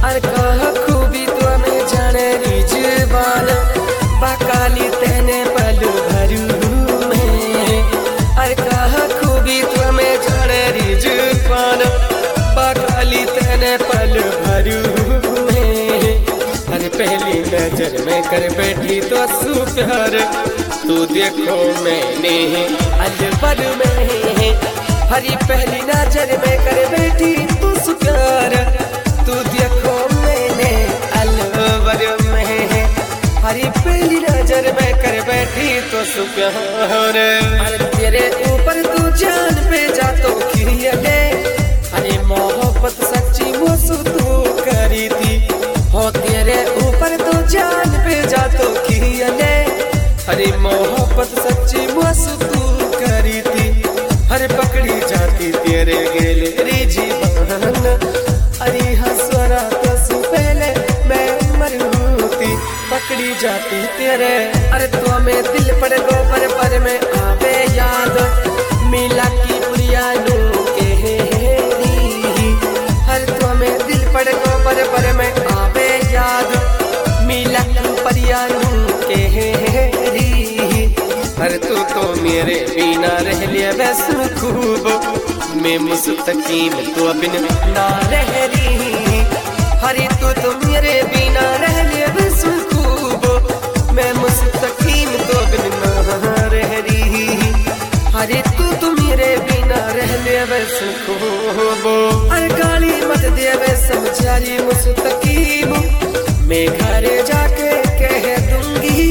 अरे कह खूबी तो में जाने रिजवान बकाली तेने पलू भरू में। अरे कह खूबी तो में जाने रिजवान बकाली तेने पलू भरू में। अरे पहली नजर में कर बैठी तो सू प्यार तू देखो मैंने अलवर में। हरी पहली नजर में कर बैठी तू सुप्यार तू देखो मैंने अलवर में। हरी पहली नजर में कर बैठी तो सुप्यार। अरे तेरे ऊपर तू जान पे जा तो खिले। अरे मोहब्बत सच्ची मुझसे तू करी थी हो तेरे ऊपर तू जान पे जा तो खिले। अरे मोहब्बत सच्ची मुझसे तू करी थी। हर पकड़ी जाती तेरे गेले रिजी बहन। अरे हंसवरा तो पहले मैं मरूती पकड़ी जाती तेरे। अरे तो में दिल पर गोबर पर में आवे याद मिला की पुरियानू के हेरी। हर तो में दिल पर गोबर पर में आवे याद मिला की पुरियानू के हेरी। हर तू तो मेरे बिना रह लिया वैसे खूब मैं मुस्तकीम तो बिन ना रह रही। हरी तू मेरे बिना रह लिया वैसे खूब मैं मुस्तकीम तो बिन ना रह रही। हरी तू मेरे बिना रह लिया वैसे खूब। अरे गाली मत दे वे समझारी मुस्तकीम मैं घर जाके कह दूंगी।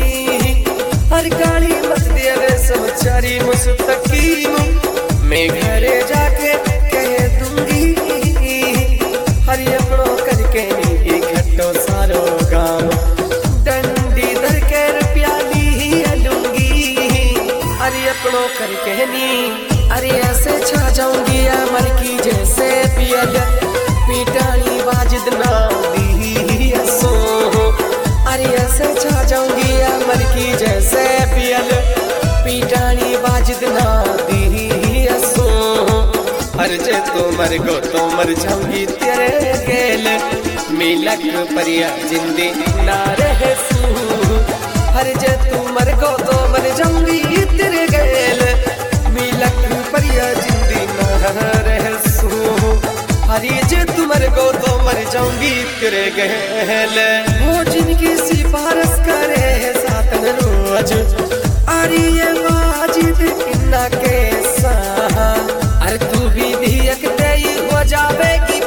हर गाली मत दे वे समझारी मुस्तकीम मैं घरे जाके कह दूंगी। हरी अपनों करके नी घटो सारो गाँव डंडी धर के प्याली लूंगी। अरे अपनों करके नी अरे ऐसे छा जाऊंगी अमर की जैसे पियल पीटानी बाजिद ना दी सो। अरे ऐसे छा जाऊंगी अमर की जैसे पियल पीटानी बाजिद ना दी सो। हर जे तो मर गो तो मर जाऊंगी तेरे गेल मिलक परिया जिंदी ना रहे सू। हर जे तू मर गो तो मर जाऊंगी तेरे गेल मिलक परिया जिंदी ना रहे सू। हरी जे तू मर गो तो मर जाऊंगी तेरे गेल वो जिनकी सिफारिश करे सातन रोज। अरे ये वाजिद इन्ना के सा। अरे तू भी दियक तेई हो जावेगी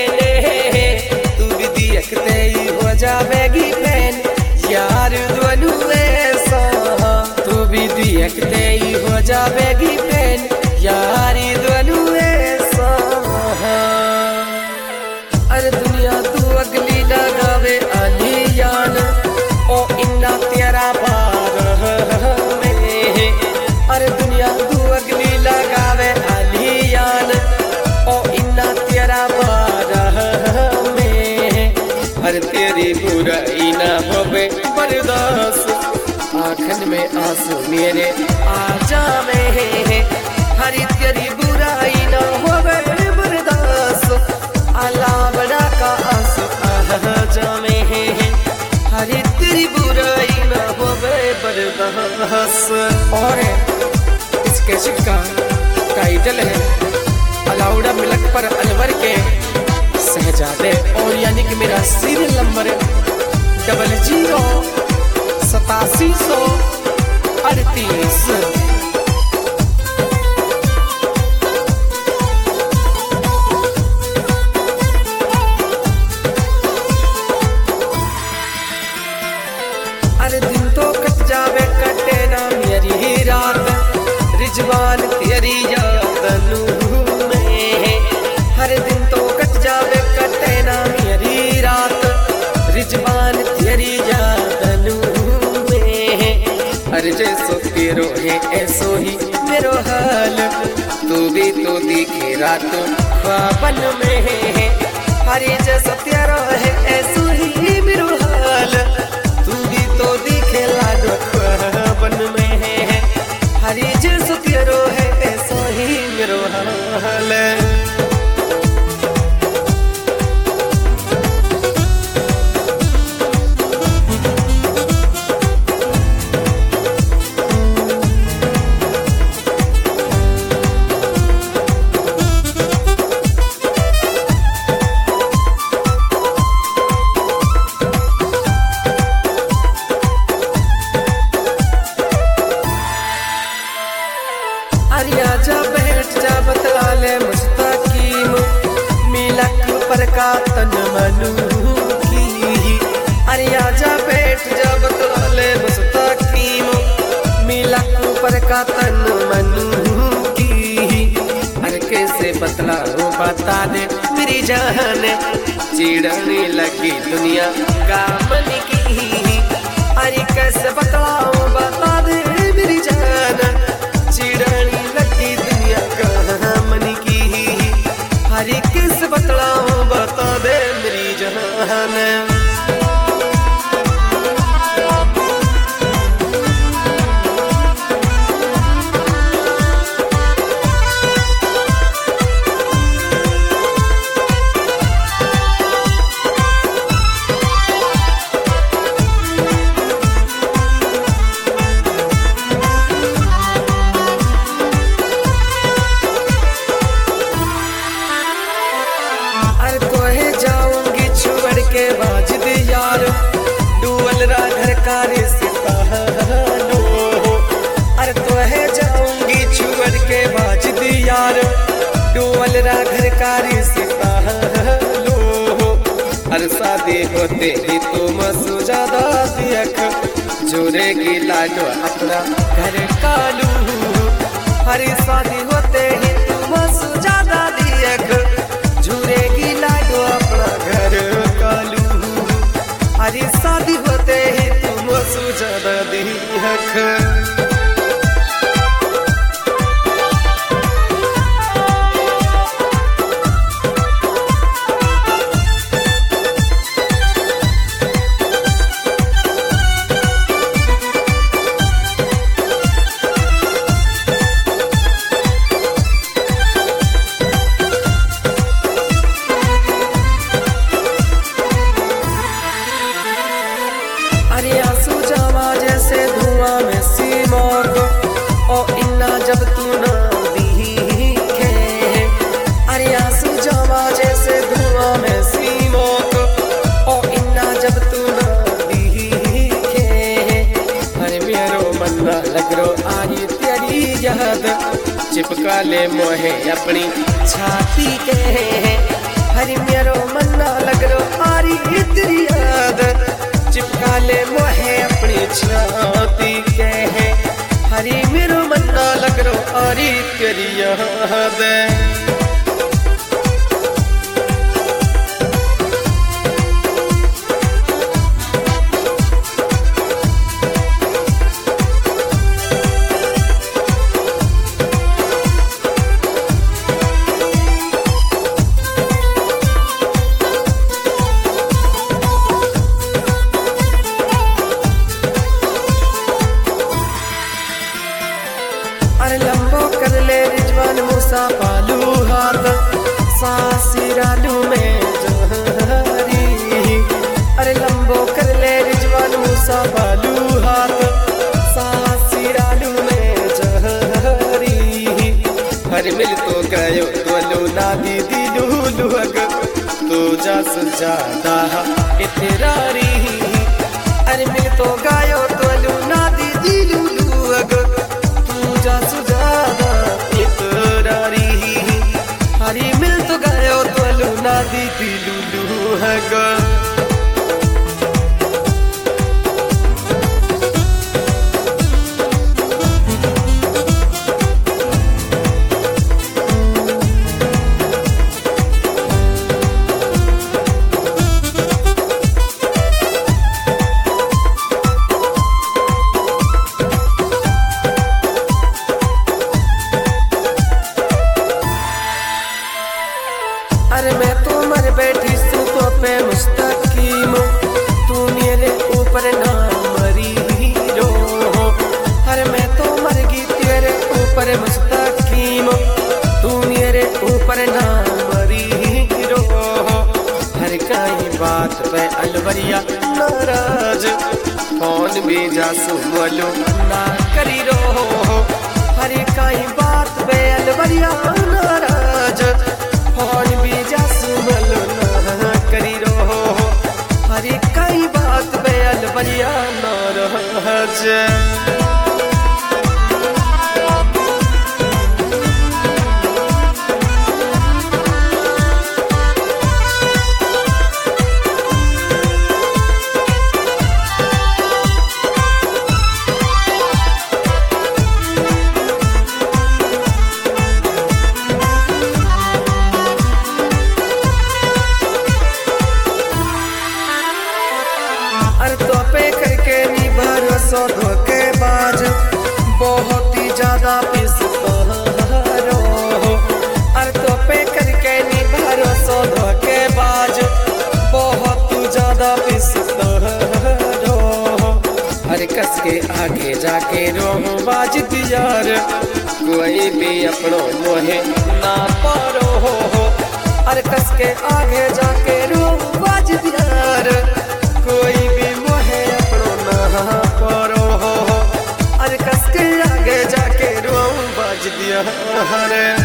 फैन तू भी दियक तेई हो जावेगी फैन यार दोनों ऐसा। तू भी दियक तेई हो जावेगी फैन यारी दोनों ऐसा। अरे दुनिया तू अगली लगावे अलियान ओ इन्ना तेरा पार में। अरे दुनिया तू अगली लगावे अलियान ओ इन्ना तेरा पार में। हर तेरी बुराई ना होवे बर्दाश्त आँखन में आंसू मेरे आ जावे। हरी तेरी बुराई ना होवे बर्दाश्त अलावड़ा का आंसू आ जावे। हरी तेरी बुराई ना होवे बर्दाश्त। और इसके शिक्का टाइटल है अलाउडा मिलक पर अलवर के शहजादे। और यानी कि मेरा सीरियल नंबर 008738। अरे दिन तो कट जावे कटे ना मेरी रात रिजवान तेरी याद में। हर दिन तो कट जावे कटे ना मेरी रात रिजवान तेरी याद में। हर जैसो तेरो है ऐसो ही मेरो हाल तू भी तो दिखे रात ख्वाबन में। हर जैसो तेरो है ऐसो ही मेरो हाल तू भी तो दिखे लाडो ख्वाबन में। हर जैसो तेरो है ऐसो ही मेरो हाल। ऊपर का तन मनु की, अरे आजा बैठ जा बतले मुस्तकीम, मिला ऊपर का तन मनु की। अरे कैसे बतलाऊं बता दे मेरी जान, चिढ़ने लगी दुनिया का मन की। अरे कैसे बतलाऊं बता दे मेरी जान, चिढ़ने लगी दुनिया का मन की। अरे कैसे बतलाऊं बता दे मेरी जान। बाजिद यार डुअल रा घर का रिश्ता लो, अरे तो है जाऊंगी छुअर के बाजिद यार, डुअल रा घर का रिश्ता लो। अरे शादी होते ही तुम सुजादा दियक, जुड़ेगी लाडो अपना घर कालू। अरे शादी होते ही तुम सुजादा दियक, जुड़ेगी लाडो अपना घर कालू। अरे शादी होते ही तुम सुजादा दियक। अरे आंसू जावा जैसे धुआं में सीमोक, ओ इन्ना जब तू ना दिखे। अरे आंसू जावा जैसे धुआं में सीमोक, ओ इन्ना जब तू ना दिखे। अरे मेरो मन्ना लगरो आई तेरी याद, चिपका ले मोहे अपनी छाती के। अरे मेरो मन्ना लगरो आई तेरी याद, चिपका ले मोहे अपनी छाती के। हरी मेरो मन्ना लग रो आरी तेरी याद। अरे लंबो कर ले रिजवान मूसा पालू हाथ, सासिरालू में जहरी। अरे लंबो कर ले रिजवान मूसा पालू हाथ, सासिरालू में जहरी। अरे मिल तो गयो तो नादी दिलू लुहग, तू जा सुजादा इतरारी। अरे मिल तो गयो तो नादी दिलू लुहग, सुजादा इतरारी। हरी मिल तो गयो तो लूना दी दिलू है। अरे मैं तो मर बैठी सुखों पे मुस्तकीम, तू मेरे ऊपर ना मरी रो। अरे मैं तो मर गई तेरे ऊपर मुस्तकीम, तू मेरे ऊपर ना मरी रो। हर कई बात पे अलवरिया नाराज, फोन भी जासू बोलो ना करी रो। हर कई बात पे अलवरिया नाराज, फोन भी जासू बोलो ना करी रो। हर कई बात पे अलवरिया नाराज। ज्यादा पिसता रो, हर कस के आगे जाके रो बाज दियार, कोई भी अपनो मोहे ना पारो, हर कस के आगे जाके रो बाज दियार, कोई भी मोहे अपनो ना पारो, हर कस के आगे जाके रो बाज दियार।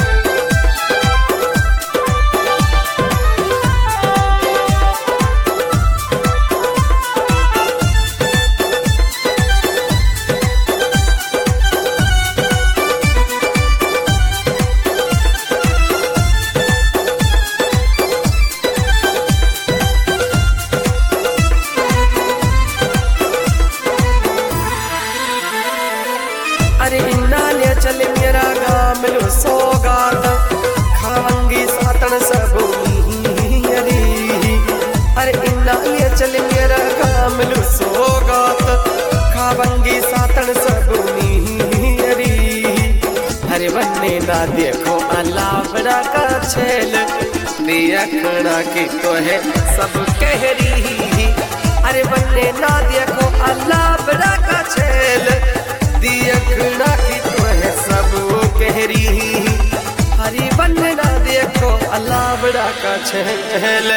अरे इन्ना ले चल मेरा गाम लो सौगात, खावंगी सातन सब अरे, अरे इन्ना ले चल मेरा गाम लो सौगात, खावंगी सातन सब अरे, अरे बन्ने ना देखो अल्लाह बड़ा का छेल, देखना की तो है सब कहरी, अरे बन्ने ना देखो अल्लाह बड़ा का छेल, देखना की तो है सब कहरी, हरी बनना देखो अल्लाह बड़ा का छेल।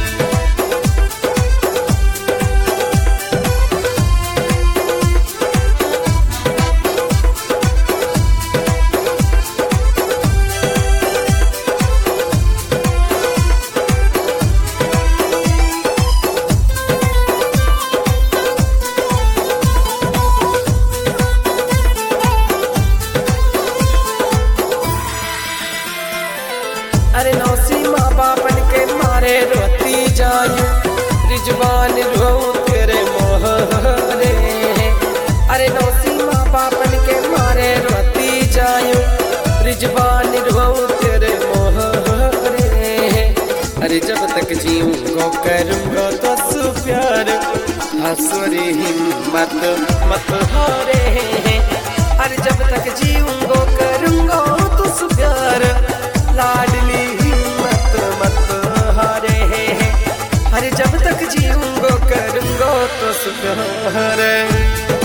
अरे नौसी माँ बापन के मारे रोती जायू, रिजवान रो तेरे मोहरे, अरे नौसी माँ बापन के मारे रोती जायू, रिजवान रो तेरे मोहरे, अरे जब तक जीऊंगा करूंगा तो सु प्यार, हंसोरी हिम्मत मत हारे, अरे जब तक जीऊंगा करूंगा तो सु प्यार, लाडली हिम्मत मत हारे, अरे जब तक जीऊंगा करूंगा तो सुधारे।